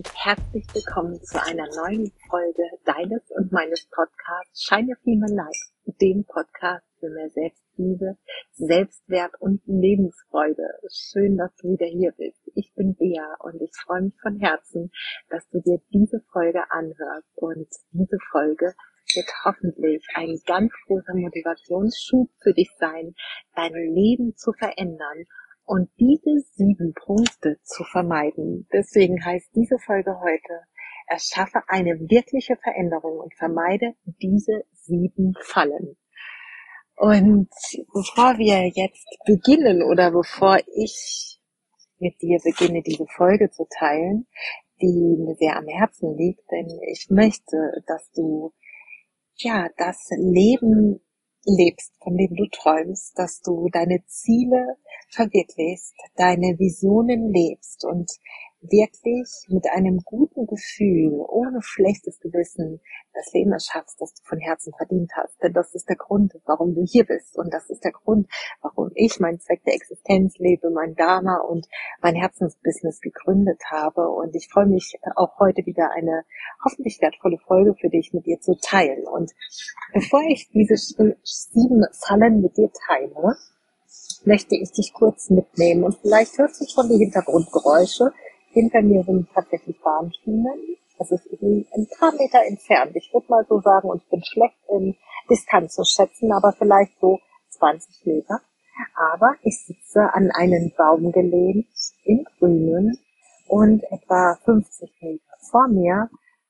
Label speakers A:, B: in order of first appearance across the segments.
A: und herzlich willkommen zu einer neuen Folge deines und meines Podcasts Shine Your Female Light, dem Podcast für mehr Selbstliebe, Selbstwert und Lebensfreude. Schön, dass du wieder hier bist. Ich bin Bea und ich freue mich von Herzen, dass du dir diese Folge anhörst, und diese Folge wird hoffentlich ein ganz großer Motivationsschub für dich sein, dein Leben zu verändern und diese 7 Punkte zu vermeiden. Deswegen heißt diese Folge heute: Erschaffe eine wirkliche Veränderung und vermeide diese 7 Fallen. Und bevor wir jetzt beginnen, oder bevor ich mit dir beginne, diese Folge zu teilen, die mir sehr am Herzen liegt, denn ich möchte, dass du das Leben lebst, von dem du träumst, dass du deine Ziele verwirklichst, deine Visionen lebst und wirklich mit einem guten Gefühl, ohne schlechtes Gewissen, das Leben erschaffst, das du von Herzen verdient hast. Denn das ist der Grund, warum du hier bist, und das ist der Grund, warum ich meinen Zweck der Existenz lebe, mein Dharma und mein Herzensbusiness gegründet habe. Und ich freue mich auch heute wieder eine hoffentlich wertvolle Folge für dich mit dir zu teilen. Und bevor ich diese 7 Fallen mit dir teile, möchte ich dich kurz mitnehmen, und vielleicht hörst du schon die Hintergrundgeräusche. Hinter mir sind tatsächlich Bahnschienen. Das ist ein paar Meter entfernt. Ich würde mal so sagen, und ich bin schlecht in Distanz zu schätzen, aber vielleicht so 20 Meter. Aber ich sitze an einen Baum gelehnt im Grünen, und etwa 50 Meter vor mir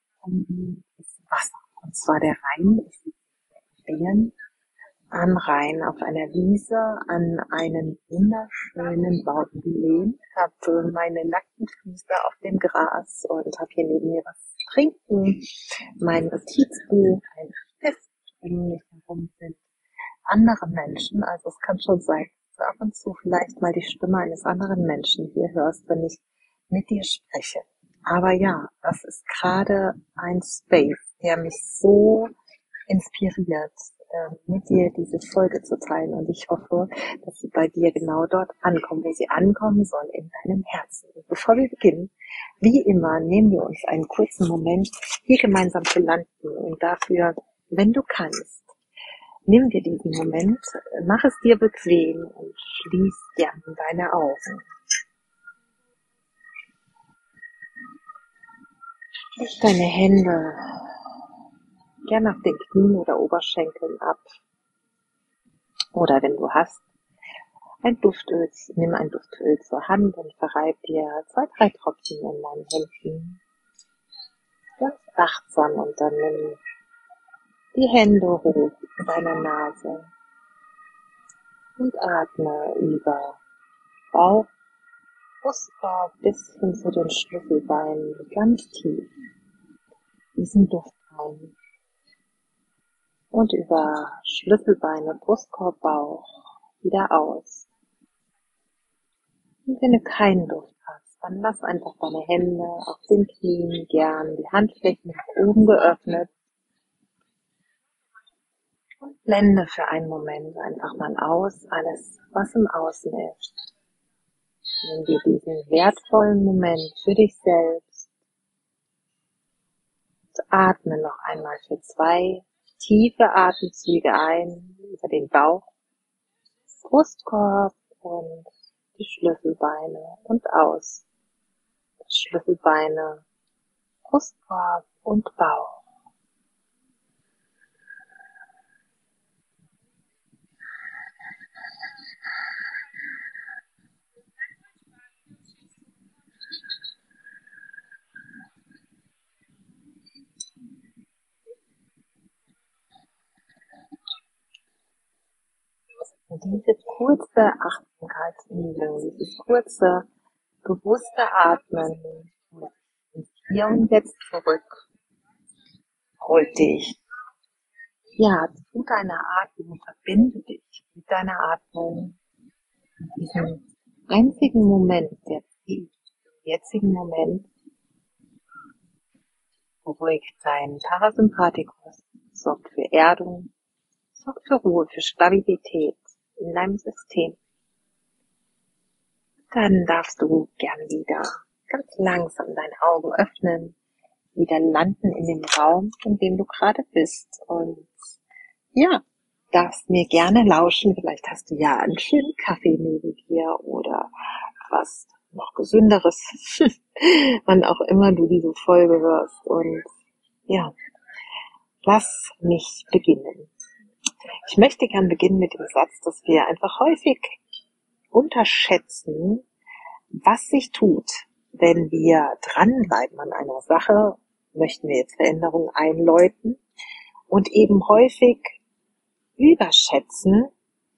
A: ist Wasser. Und zwar der Rhein. Ich sitze am Rhein auf einer Wiese an einen wunderschönen Baum gelehnt, habe meine nackten Füße auf dem Gras und habe hier neben mir was zu trinken, mein Notizbuch, ein Stift, um mich herum sind andere Menschen. Also es kann schon sein, dass du ab und zu vielleicht mal die Stimme eines anderen Menschen hier hörst, wenn ich mit dir spreche. Aber ja, das ist gerade ein Space, der mich so inspiriert, mit dir diese Folge zu teilen, und ich hoffe, dass sie bei dir genau dort ankommt, wo sie ankommen soll, in deinem Herzen. Und bevor wir beginnen, wie immer, nehmen wir uns einen kurzen Moment, hier gemeinsam zu landen, und dafür, wenn du kannst, nimm dir diesen Moment, mach es dir bequem und schließ gern deine Augen. Leg deine Hände gern auf den Knien oder Oberschenkeln ab. Oder wenn du hast, ein Duftöl, nimm ein Duftöl zur Hand und verreib dir 2, 3 Tropfen in deinen Händen. Ganz achtsam, und dann nimm die Hände hoch zu deiner Nase und atme über Bauch, Brustkorb bis hin zu den Schlüsselbeinen ganz tief diesen Duft ein. Und über Schlüsselbeine, Brustkorb, Bauch wieder aus. Und wenn du keinen Duft hast, dann lass einfach deine Hände auf den Knien, gern die Handflächen nach oben geöffnet, und blende für einen Moment einfach mal aus alles, was im Außen ist. Nimm dir diesen wertvollen Moment für dich selbst. Und atme noch einmal für 2 tiefe Atemzüge ein über den Bauch, Brustkorb und die Schlüsselbeine, und aus. Schlüsselbeine, Brustkorb und Bauch. Und diese kurze Achtsamkeitsübung, dieses kurze, bewusste Atmen ins Hier und Jetzt zurück, holt dich zu deiner Atmung, verbinde dich mit deiner Atmung, in diesem einzigen Moment, der im jetzigen Moment, beruhigt deinen Parasympathikus, sorgt für Erdung, sorgt für Ruhe, für Stabilität in deinem System. Dann darfst du gern wieder ganz langsam deine Augen öffnen, wieder landen in dem Raum, in dem du gerade bist. Und ja, darfst mir gerne lauschen. Vielleicht hast du ja einen schönen Kaffee neben dir oder was noch Gesünderes, wann auch immer du diese Folge hörst. Und ja, lass mich beginnen. Ich möchte gern beginnen mit dem Satz, dass wir einfach häufig unterschätzen, was sich tut, wenn wir dranbleiben an einer Sache, möchten wir jetzt Veränderungen einläuten und eben häufig überschätzen,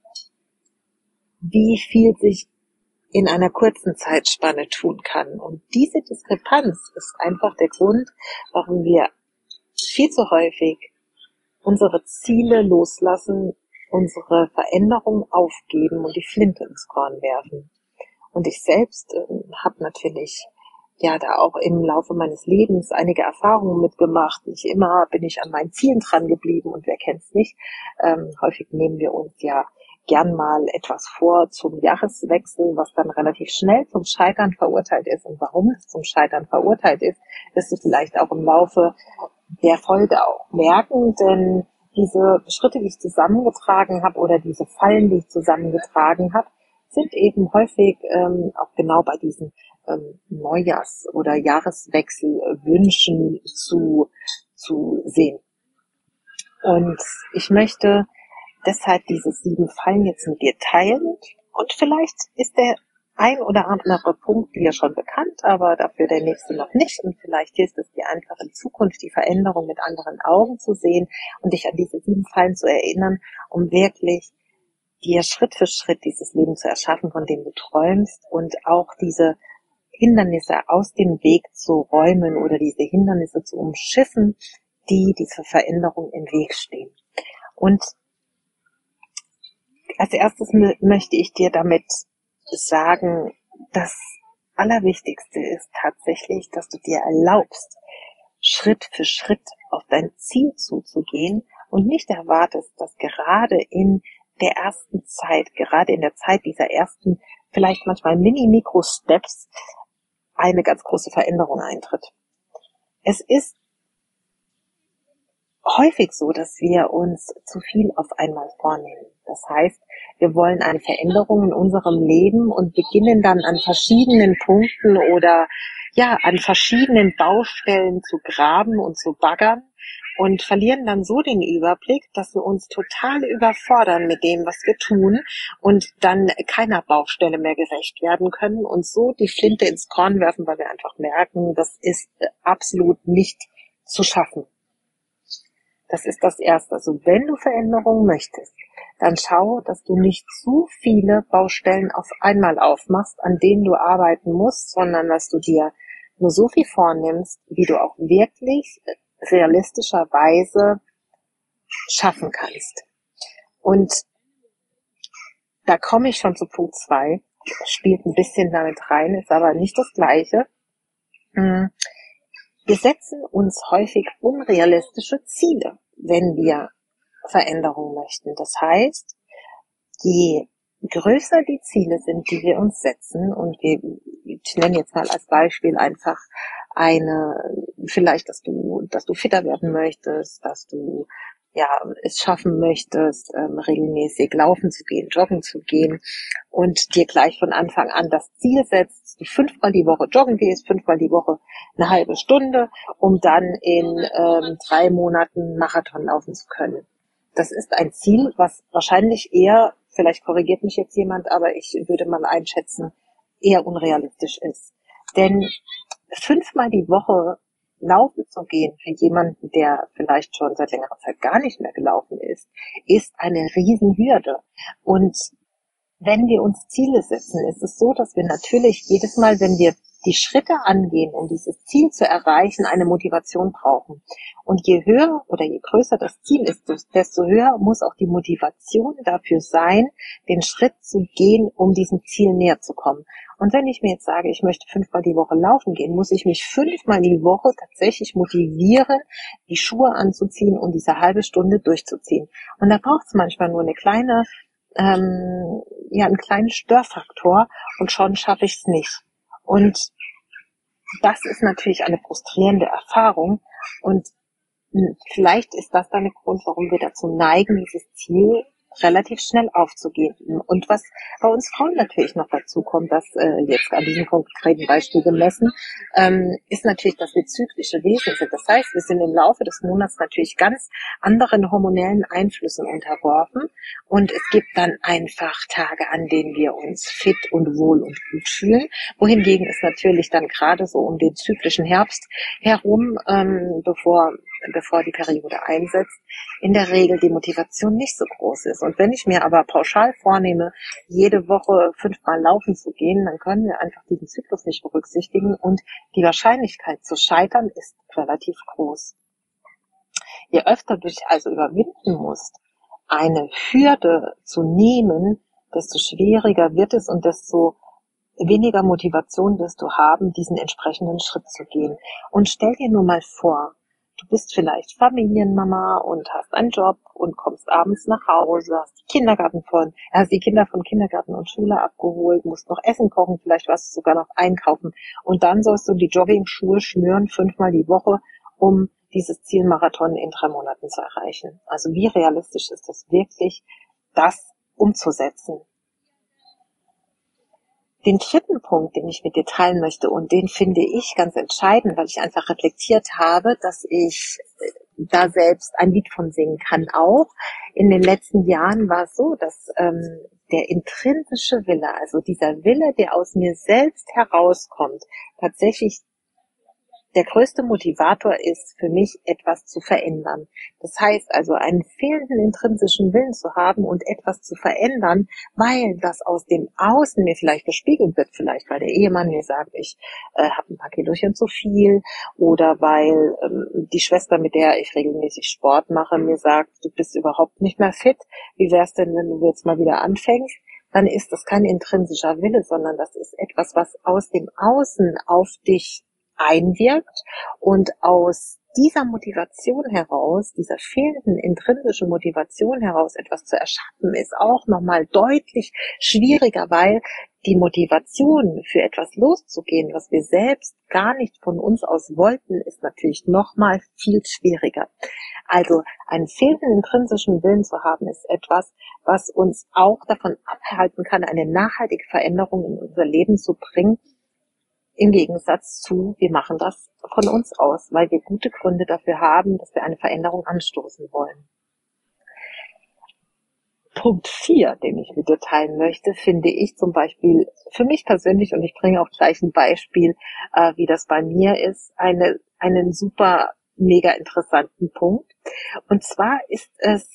A: wie viel sich in einer kurzen Zeitspanne tun kann. Und diese Diskrepanz ist einfach der Grund, warum wir viel zu häufig unsere Ziele loslassen, unsere Veränderungen aufgeben und die Flinte ins Korn werfen. Und ich selbst habe natürlich ja da auch im Laufe meines Lebens einige Erfahrungen mitgemacht. Nicht immer bin ich an meinen Zielen dran geblieben und wer kennt's nicht. Häufig nehmen wir uns ja gern mal etwas vor zum Jahreswechsel, was dann relativ schnell zum Scheitern verurteilt ist. Und warum es zum Scheitern verurteilt ist, wirst du vielleicht auch im Laufe der Folge auch merken, denn diese Schritte, die ich zusammengetragen habe oder diese Fallen, die ich zusammengetragen habe, sind eben häufig auch genau bei diesen Neujahrs- oder Jahreswechselwünschen zu sehen. Und ich möchte deshalb diese 7 Fallen jetzt mit dir teilen. Und vielleicht ist der ein oder andere Punkt dir schon bekannt, aber dafür der nächste noch nicht. Und vielleicht hilft es dir einfach in Zukunft, die Veränderung mit anderen Augen zu sehen und dich an diese 7 Fallen zu erinnern, um wirklich dir Schritt für Schritt dieses Leben zu erschaffen, von dem du träumst und auch diese Hindernisse aus dem Weg zu räumen oder diese Hindernisse zu umschiffen, die dieser Veränderung im Weg stehen. Und als erstes möchte ich dir damit sagen, das Allerwichtigste ist tatsächlich, dass du dir erlaubst, Schritt für Schritt auf dein Ziel zuzugehen und nicht erwartest, dass gerade in der ersten Zeit, gerade in der Zeit dieser ersten, vielleicht manchmal Mini-Mikro-Steps, eine ganz große Veränderung eintritt. Es ist häufig so, dass wir uns zu viel auf einmal vornehmen. Das heißt, wir wollen eine Veränderung in unserem Leben und beginnen dann an verschiedenen Punkten oder ja, an verschiedenen Baustellen zu graben und zu baggern und verlieren dann so den Überblick, dass wir uns total überfordern mit dem, was wir tun und dann keiner Baustelle mehr gerecht werden können und so die Flinte ins Korn werfen, weil wir einfach merken, das ist absolut nicht zu schaffen. Das ist das Erste. Also wenn du Veränderungen möchtest, dann schau, dass du nicht zu viele Baustellen auf einmal aufmachst, an denen du arbeiten musst, sondern dass du dir nur so viel vornimmst, wie du auch wirklich realistischerweise schaffen kannst. Und da komme ich schon zu Punkt 2. Spielt ein bisschen damit rein, ist aber nicht das Gleiche. Wir setzen uns häufig unrealistische Ziele, wenn wir Veränderung möchten. Das heißt, je größer die Ziele sind, die wir uns setzen, und ich nenne jetzt mal als Beispiel einfach vielleicht, dass du fitter werden möchtest, dass du ja es schaffen möchtest, regelmäßig laufen zu gehen, joggen zu gehen und dir gleich von Anfang an das Ziel setzt, dass du 5-mal die Woche joggen gehst, 5-mal die Woche eine halbe Stunde, um dann in 3 Monaten Marathon laufen zu können. Das ist ein Ziel, was wahrscheinlich eher, vielleicht korrigiert mich jetzt jemand, aber ich würde mal einschätzen, eher unrealistisch ist. Denn 5-mal die Woche laufen zu gehen für jemanden, der vielleicht schon seit längerer Zeit gar nicht mehr gelaufen ist eine Riesenhürde. Und wenn wir uns Ziele setzen, ist es so, dass wir natürlich jedes Mal, wenn wir die Schritte angehen, um dieses Ziel zu erreichen, eine Motivation brauchen. Und je höher oder je größer das Ziel ist, desto höher muss auch die Motivation dafür sein, den Schritt zu gehen, um diesem Ziel näher zu kommen. Und wenn ich mir jetzt sage, ich möchte 5-mal die Woche laufen gehen, muss ich mich 5-mal die Woche tatsächlich motivieren, die Schuhe anzuziehen und diese halbe Stunde durchzuziehen. Und da braucht es manchmal nur einen kleinen Störfaktor und schon schaffe ich es nicht. Und das ist natürlich eine frustrierende Erfahrung und vielleicht ist das dann der Grund, warum wir dazu neigen, dieses Ziel relativ schnell aufzugeben. Und was bei uns Frauen natürlich noch dazu kommt, das jetzt an diesem konkreten Beispiel gemessen, ist natürlich, dass wir zyklische Wesen sind. Das heißt, wir sind im Laufe des Monats natürlich ganz anderen hormonellen Einflüssen unterworfen und es gibt dann einfach Tage, an denen wir uns fit und wohl und gut fühlen, wohingegen es natürlich dann gerade so um den zyklischen Herbst herum, bevor die Periode einsetzt, in der Regel die Motivation nicht so groß ist. Und wenn ich mir aber pauschal vornehme, jede Woche 5-mal laufen zu gehen, dann können wir einfach diesen Zyklus nicht berücksichtigen und die Wahrscheinlichkeit zu scheitern ist relativ groß. Je öfter du dich also überwinden musst, eine Hürde zu nehmen, desto schwieriger wird es und desto weniger Motivation wirst du haben, diesen entsprechenden Schritt zu gehen. Und stell dir nur mal vor, du bist vielleicht Familienmama und hast einen Job und kommst abends nach Hause, hast die Kinder von Kindergarten und Schule abgeholt, musst noch Essen kochen, vielleicht warst du sogar noch einkaufen. Und dann sollst du die Jogging-Schuhe schnüren 5-mal die Woche, um dieses Zielmarathon in 3 Monaten zu erreichen. Also wie realistisch ist das wirklich, das umzusetzen? Den dritten Punkt, den ich mit dir teilen möchte, und den finde ich ganz entscheidend, weil ich einfach reflektiert habe, dass ich da selbst ein Lied von singen kann auch. In den letzten Jahren war es so, dass der intrinsische Wille, also dieser Wille, der aus mir selbst herauskommt, tatsächlich der größte Motivator ist für mich, etwas zu verändern. Das heißt also, einen fehlenden intrinsischen Willen zu haben und etwas zu verändern, weil das aus dem Außen mir vielleicht gespiegelt wird, vielleicht weil der Ehemann mir sagt, ich habe ein paar Kilochen zu viel, oder weil die Schwester, mit der ich regelmäßig Sport mache, mir sagt, du bist überhaupt nicht mehr fit. Wie wär's denn, wenn du jetzt mal wieder anfängst? Dann ist das kein intrinsischer Wille, sondern das ist etwas, was aus dem Außen auf dich einwirkt, und aus dieser Motivation heraus, dieser fehlenden intrinsischen Motivation heraus etwas zu erschaffen, ist auch nochmal deutlich schwieriger, weil die Motivation für etwas loszugehen, was wir selbst gar nicht von uns aus wollten, ist natürlich nochmal viel schwieriger. Also einen fehlenden intrinsischen Willen zu haben, ist etwas, was uns auch davon abhalten kann, eine nachhaltige Veränderung in unser Leben zu bringen. Im Gegensatz zu, wir machen das von uns aus, weil wir gute Gründe dafür haben, dass wir eine Veränderung anstoßen wollen. Punkt 4, den ich mit dir teilen möchte, finde ich zum Beispiel für mich persönlich, und ich bringe auch gleich ein Beispiel, wie das bei mir ist, einen super, mega interessanten Punkt. Und zwar ist es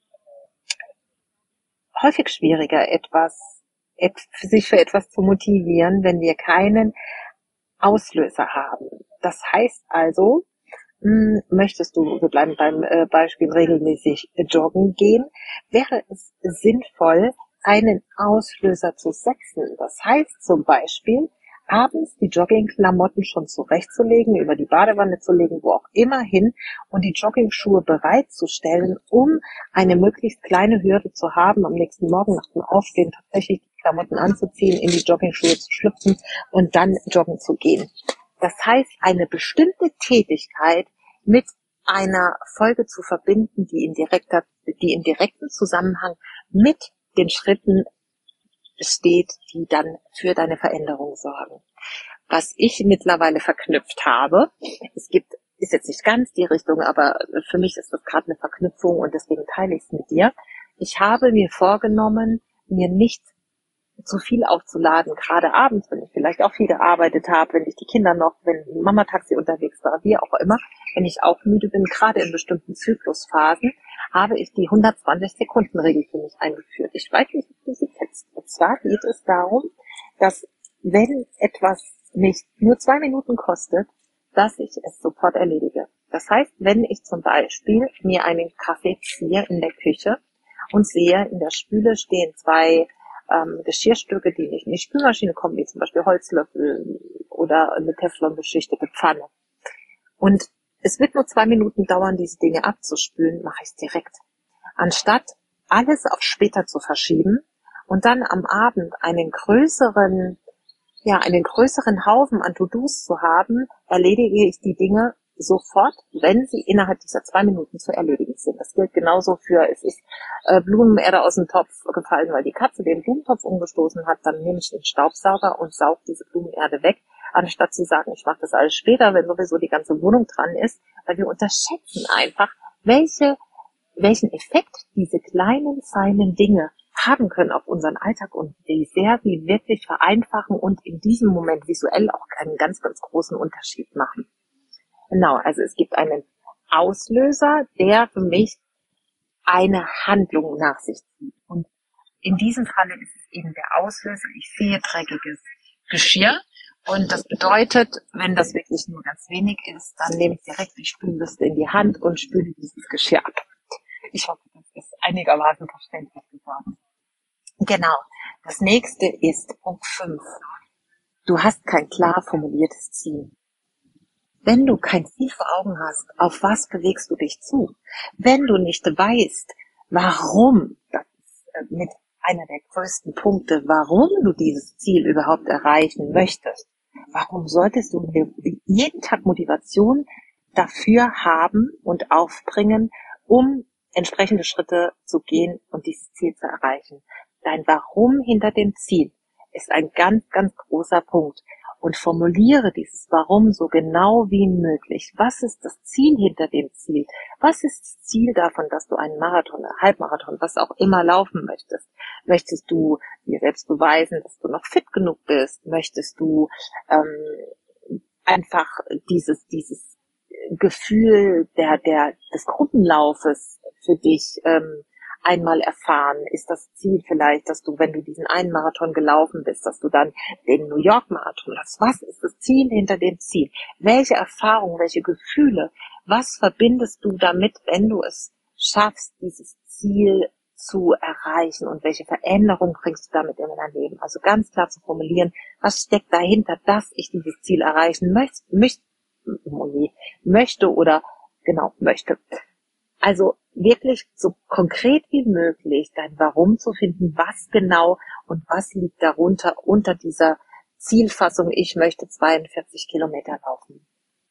A: häufig schwieriger, sich für etwas zu motivieren, wenn wir keinen Auslöser haben. Das heißt also, möchtest du, wir bleiben beim Beispiel, regelmäßig joggen gehen, wäre es sinnvoll, einen Auslöser zu setzen. Das heißt zum Beispiel, abends die Joggingklamotten schon zurechtzulegen, über die Badewanne zu legen, wo auch immer hin, und die Joggingschuhe bereitzustellen, um eine möglichst kleine Hürde zu haben, am nächsten Morgen nach dem Aufstehen tatsächlich die Klamotten anzuziehen, in die Joggingschuhe zu schlüpfen und dann joggen zu gehen. Das heißt, eine bestimmte Tätigkeit mit einer Folge zu verbinden, die in direktem Zusammenhang mit den Schritten steht, die dann für deine Veränderung sorgen. Was ich mittlerweile verknüpft habe, ist jetzt nicht ganz die Richtung, aber für mich ist das gerade eine Verknüpfung und deswegen teile ich es mit dir. Ich habe mir vorgenommen, mir nicht zu viel aufzuladen, gerade abends, wenn ich vielleicht auch viel gearbeitet habe, wenn Mama Taxi unterwegs war, wie auch immer, wenn ich auch müde bin, gerade in bestimmten Zyklusphasen, habe ich die 120-Sekunden-Regel für mich eingeführt. Ich weiß nicht, ob du sie kennst. Und zwar geht es darum, dass wenn etwas mich nur 2 Minuten kostet, dass ich es sofort erledige. Das heißt, wenn ich zum Beispiel mir einen Kaffee ziehe in der Küche und sehe, in der Spüle stehen 2 Geschirrstücke, die nicht in die Spülmaschine kommen, wie zum Beispiel Holzlöffel oder eine Teflon-beschichtete Pfanne. Und es wird nur 2 Minuten dauern, diese Dinge abzuspülen, mache ich es direkt. Anstatt alles auf später zu verschieben und dann am Abend einen größeren einen größeren Haufen an To-Dos zu haben, erledige ich die Dinge sofort, wenn sie innerhalb dieser 2 Minuten zu erledigen sind. Das gilt genauso für, es ist Blumenerde aus dem Topf gefallen, weil die Katze den Blumentopf umgestoßen hat, dann nehme ich den Staubsauger und saug diese Blumenerde weg, anstatt zu sagen, ich mache das alles später, wenn sowieso die ganze Wohnung dran ist, weil wir unterschätzen einfach, welchen Effekt diese kleinen, feinen Dinge haben können auf unseren Alltag und wie sehr sie wirklich vereinfachen und in diesem Moment visuell auch einen ganz, ganz großen Unterschied machen. Genau, also es gibt einen Auslöser, der für mich eine Handlung nach sich zieht. Und in diesem Falle ist es eben der Auslöser, ich sehe dreckiges Geschirr. Und das bedeutet, wenn das wirklich nur ganz wenig ist, dann nehme ich direkt die Spülbürste in die Hand und spüle dieses Geschirr ab. Ich hoffe, das ist einigermaßen verständlich geworden. Genau. Das nächste ist Punkt 5. Du hast kein klar formuliertes Ziel. Wenn du kein Ziel vor Augen hast, auf was bewegst du dich zu? Wenn du nicht weißt, warum, das ist mit einer der größten Punkte, warum du dieses Ziel überhaupt erreichen möchtest, warum solltest du jeden Tag Motivation dafür haben und aufbringen, um entsprechende Schritte zu gehen und dieses Ziel zu erreichen? Dein Warum hinter dem Ziel ist ein ganz, ganz großer Punkt. Und formuliere dieses Warum so genau wie möglich. Was ist das Ziel hinter dem Ziel? Was ist das Ziel davon, dass du einen Marathon, einen Halbmarathon, was auch immer laufen möchtest? Möchtest du dir selbst beweisen, dass du noch fit genug bist? Möchtest du einfach dieses Gefühl des Gruppenlaufes für dich einmal erfahren? Ist das Ziel vielleicht, dass du, wenn du diesen einen Marathon gelaufen bist, dass du dann den New York Marathon läufst? Was ist das Ziel hinter dem Ziel? Welche Erfahrungen, welche Gefühle, was verbindest du damit, wenn du es schaffst, dieses Ziel zu erreichen, und welche Veränderung bringst du damit in dein Leben? Also ganz klar zu formulieren, was steckt dahinter, dass ich dieses Ziel erreichen möchte. Also wirklich so konkret wie möglich dein Warum zu finden, was genau und was liegt darunter, unter dieser Zielfassung, ich möchte 42 Kilometer laufen.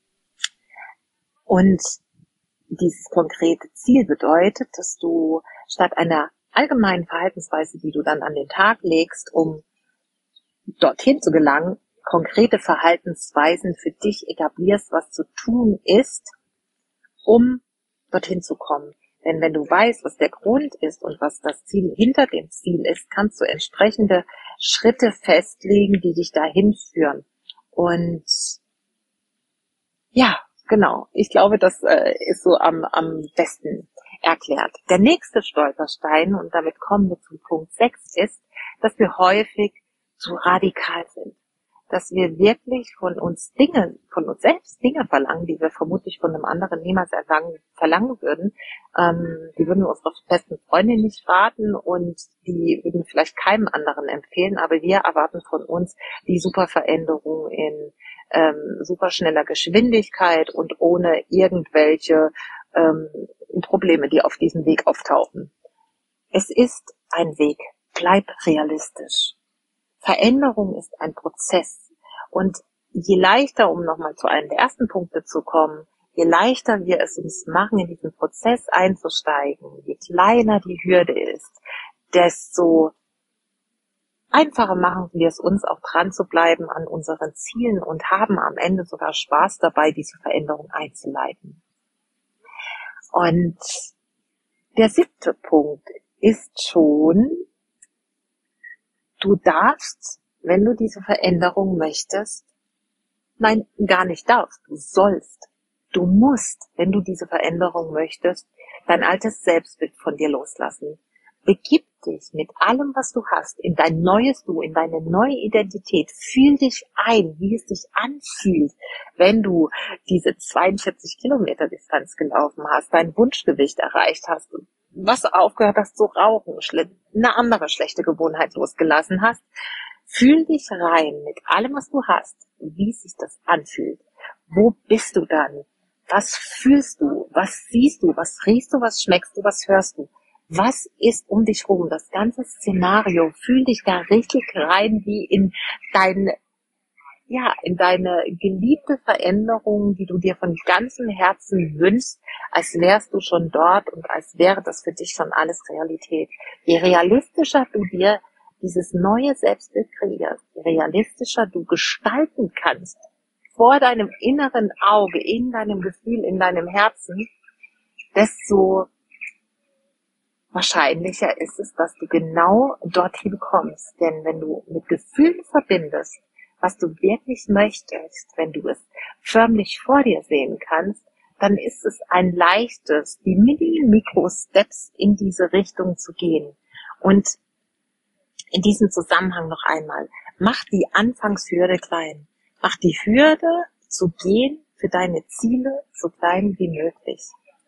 A: Und dieses konkrete Ziel bedeutet, dass du statt einer allgemeinen Verhaltensweise, die du dann an den Tag legst, um dorthin zu gelangen, konkrete Verhaltensweisen für dich etablierst, was zu tun ist, um dorthin zu kommen. Denn wenn du weißt, was der Grund ist und was das Ziel hinter dem Ziel ist, kannst du entsprechende Schritte festlegen, die dich dahin führen. Und ja, genau. Ich glaube, das ist so am besten erklärt. Der nächste Stolperstein, und damit kommen wir zum Punkt 6, ist, dass wir häufig zu radikal sind. Dass wir wirklich von uns selbst Dinge verlangen, die wir vermutlich von einem anderen niemals verlangen würden. Die würden wir unserer besten Freundin nicht raten und die würden vielleicht keinem anderen empfehlen, aber wir erwarten von uns die super Veränderung in super schneller Geschwindigkeit und ohne irgendwelche Probleme, die auf diesem Weg auftauchen. Es ist ein Weg. Bleib realistisch. Veränderung ist ein Prozess. Und je leichter, um nochmal zu einem der ersten Punkte zu kommen, je leichter wir es uns machen, in diesen Prozess einzusteigen, je kleiner die Hürde ist, desto einfacher machen wir es uns auch dran zu bleiben an unseren Zielen und haben am Ende sogar Spaß dabei, diese Veränderung einzuleiten. Und der 7. Punkt ist schon, du darfst, wenn du diese Veränderung möchtest, nein, gar nicht darfst, du sollst, du musst, wenn du diese Veränderung möchtest, dein altes Selbstbild von dir loslassen. Begib dich mit allem, was du hast, in dein neues Du, in deine neue Identität. Fühl dich ein, wie es sich anfühlt, wenn du diese 42 Kilometer Distanz gelaufen hast, dein Wunschgewicht erreicht hast, was aufgehört hast zu rauchen, eine andere schlechte Gewohnheit losgelassen hast. Fühl dich rein mit allem, was du hast, wie sich das anfühlt. Wo bist du dann? Was fühlst du? Was siehst du? Was riechst du? Was schmeckst du? Was hörst du? Was ist um dich rum? Das ganze Szenario. Fühl dich da richtig rein wie in dein in deine geliebte Veränderung, die du dir von ganzem Herzen wünschst, als wärst du schon dort und als wäre das für dich schon alles Realität. Je realistischer du dir dieses neue Selbstbild kreierst, je realistischer du gestalten kannst, vor deinem inneren Auge, in deinem Gefühl, in deinem Herzen, desto wahrscheinlicher ist es, dass du genau dorthin kommst. Denn wenn du mit Gefühlen verbindest, was du wirklich möchtest, wenn du es förmlich vor dir sehen kannst, dann ist es ein leichtes, die Mini-Mikro-Steps in diese Richtung zu gehen. Und in diesem Zusammenhang noch einmal, mach die Anfangshürde klein. Mach die Hürde zu gehen für deine Ziele so klein wie möglich.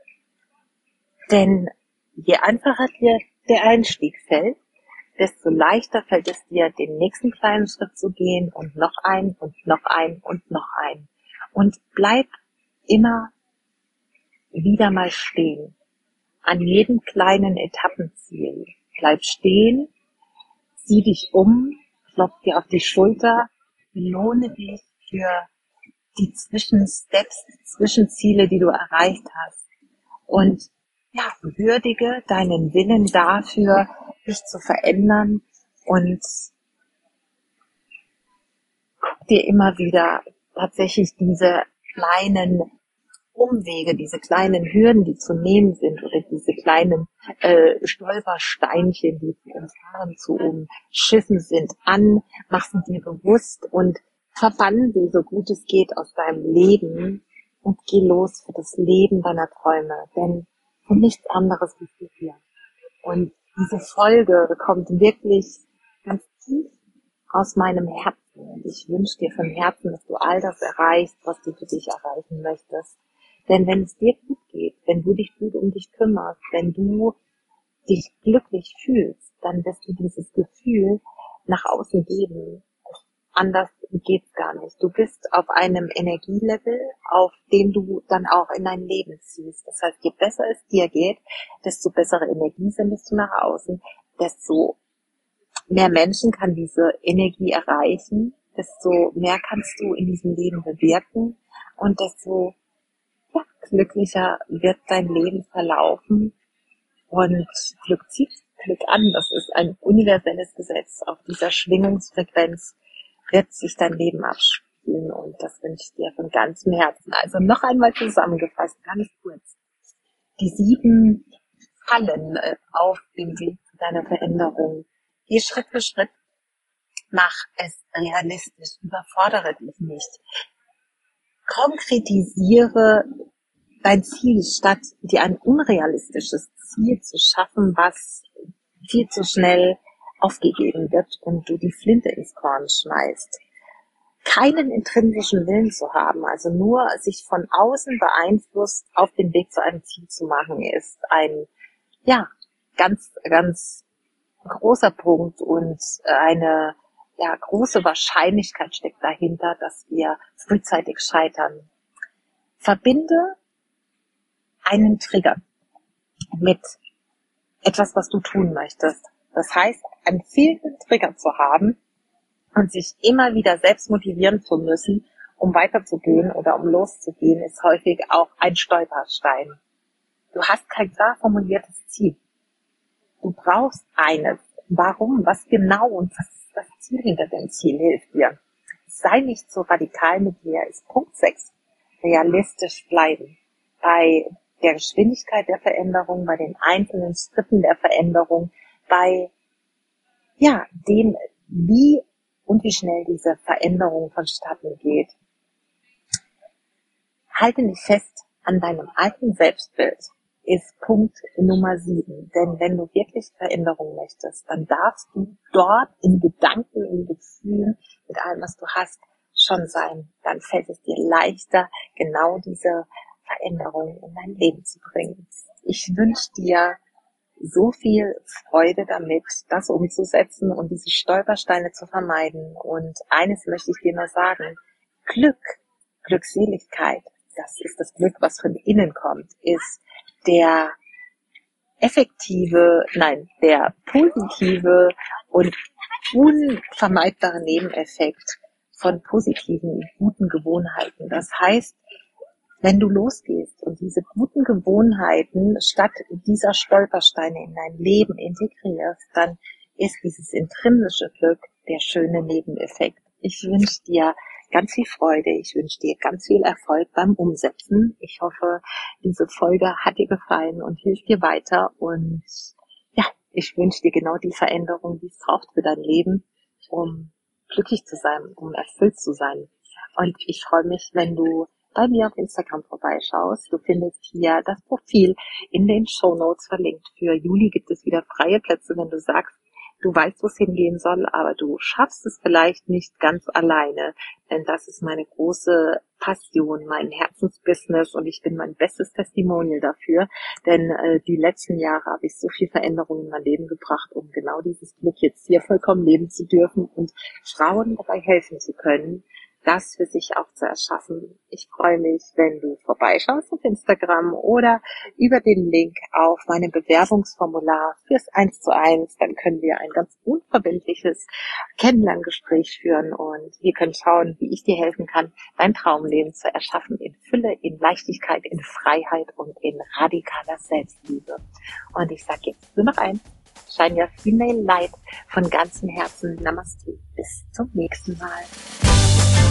A: Denn je einfacher dir der Einstieg fällt, desto leichter fällt es dir, den nächsten kleinen Schritt zu gehen und noch einen und noch einen und noch einen. Und bleib immer wieder mal stehen. An jedem kleinen Etappenziel. Bleib stehen, sieh dich um, klopf dir auf die Schulter, belohne dich für die Zwischensteps, Zwischenziele, die du erreicht hast. Und würdige deinen Willen dafür, dich zu verändern und guck dir immer wieder tatsächlich diese kleinen Umwege, diese kleinen Hürden, die zu nehmen sind oder diese kleinen Stolpersteinchen, die zu umfahren, zu umschiffen sind, an, mach sie dir bewusst und verbann sie, so gut es geht, aus deinem Leben und geh los für das Leben deiner Träume, denn und nichts anderes bist du hier. Und diese Folge kommt wirklich ganz tief aus meinem Herzen. Und ich wünsche dir von Herzen, dass du all das erreichst, was du für dich erreichen möchtest. Denn wenn es dir gut geht, wenn du dich gut um dich kümmerst, wenn du dich glücklich fühlst, dann wirst du dieses Gefühl nach außen geben. Anders geht's gar nicht. Du bist auf einem Energielevel, auf dem du dann auch in dein Leben ziehst. Das heißt, je besser es dir geht, desto bessere Energie sendest du nach außen, desto mehr Menschen kann diese Energie erreichen, desto mehr kannst du in diesem Leben bewirken und desto glücklicher wird dein Leben verlaufen. Und Glück zieht Glück an. Das ist ein universelles Gesetz. Auf dieser Schwingungsfrequenz wird sich dein Leben abspielen und das wünsche ich dir von ganzem Herzen. Also noch einmal zusammengefasst, ganz kurz. Die 7 Fallen auf dem Weg zu deiner Veränderung. Geh Schritt für Schritt, mach es realistisch, überfordere dich nicht. Konkretisiere dein Ziel, statt dir ein unrealistisches Ziel zu schaffen, was viel zu schnell aufgegeben wird und du die Flinte ins Korn schmeißt. Keinen intrinsischen Willen zu haben, also nur sich von außen beeinflusst auf den Weg zu einem Ziel zu machen, ist ein, ganz, ganz großer Punkt und eine, große Wahrscheinlichkeit steckt dahinter, dass wir frühzeitig scheitern. Verbinde einen Trigger mit etwas, was du tun möchtest. Das heißt, einen fehlenden Trigger zu haben und sich immer wieder selbst motivieren zu müssen, um weiterzugehen oder um loszugehen, ist häufig auch ein Stolperstein. Du hast kein klar formuliertes Ziel. Du brauchst eines. Warum? Was genau und was ist das Ziel hinter dem Ziel? Hilft dir. Sei nicht so radikal mit dir. Ist Punkt 6. Realistisch bleiben. Bei der Geschwindigkeit der Veränderung, bei den einzelnen Schritten der Veränderung, bei dem, wie und wie schnell diese Veränderung vonstatten geht. Halte dich fest an deinem alten Selbstbild, ist Punkt Nummer 7. Denn wenn du wirklich Veränderung möchtest, dann darfst du dort in Gedanken, in Gefühlen, mit allem, was du hast, schon sein. Dann fällt es dir leichter, genau diese Veränderung in dein Leben zu bringen. Ich wünsche dir so viel Freude damit, das umzusetzen und diese Stolpersteine zu vermeiden. Und eines möchte ich dir nur sagen: Glückseligkeit, das ist das Glück, was von innen kommt, ist der positive und unvermeidbare Nebeneffekt von positiven, guten Gewohnheiten. Das heißt, wenn du losgehst und diese guten Gewohnheiten statt dieser Stolpersteine in dein Leben integrierst, dann ist dieses intrinsische Glück der schöne Nebeneffekt. Ich wünsche dir ganz viel Freude, ich wünsche dir ganz viel Erfolg beim Umsetzen. Ich hoffe, diese Folge hat dir gefallen und hilft dir weiter. Und ja, ich wünsche dir genau die Veränderung, die es braucht für dein Leben, um glücklich zu sein, um erfüllt zu sein. Und ich freue mich, wenn du bei mir auf Instagram vorbeischaust. Du findest hier das Profil in den Shownotes verlinkt. Für Juli gibt es wieder freie Plätze, wenn du sagst, du weißt, wo es hingehen soll, aber du schaffst es vielleicht nicht ganz alleine. Denn das ist meine große Passion, mein Herzensbusiness, und ich bin mein bestes Testimonial dafür. Denn die letzten Jahre habe ich so viel Veränderung in mein Leben gebracht, um genau dieses Glück jetzt hier vollkommen leben zu dürfen und Frauen dabei helfen zu können, das für sich auch zu erschaffen. Ich freue mich, wenn du vorbeischaust auf Instagram oder über den Link auf meinem Bewerbungsformular fürs 1:1. Dann können wir ein ganz unverbindliches Kennenlerngespräch führen und wir können schauen, wie ich dir helfen kann, dein Traumleben zu erschaffen in Fülle, in Leichtigkeit, in Freiheit und in radikaler Selbstliebe. Und ich sage jetzt nur noch eins: Shine your female light von ganzem Herzen. Namaste. Bis zum nächsten Mal.